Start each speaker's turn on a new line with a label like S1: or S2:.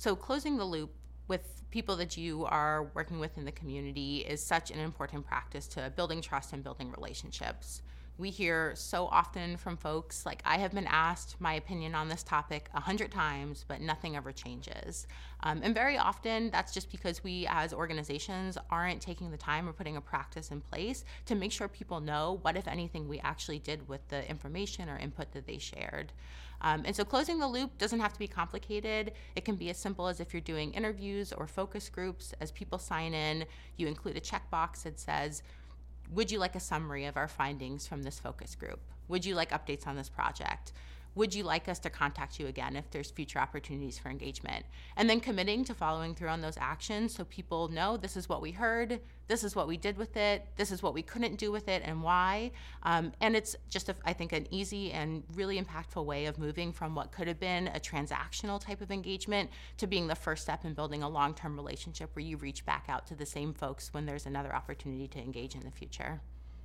S1: So closing the loop with people that you are working with in the community is such an important practice to building trust and building relationships. We hear so often from folks, like, I have been asked my opinion on this topic 100 times, but nothing ever changes. And very often that's just because we as organizations aren't taking the time or putting a practice in place to make sure people know what, if anything, we actually did with the information or input that they shared. And so closing the loop doesn't have to be complicated. It can be as simple as if you're doing interviews or focus groups. As people sign in, you include a checkbox that says, would you like a summary of our findings from this focus group? Would you like updates on this project? Would you like us to contact you again if there's future opportunities for engagement? And then committing to following through on those actions so people know this is what we heard, this is what we did with it, this is what we couldn't do with it, and why. And it's just, I think, an easy and really impactful way of moving from what could have been a transactional type of engagement to being the first step in building a long-term relationship where you reach back out to the same folks when there's another opportunity to engage in the future.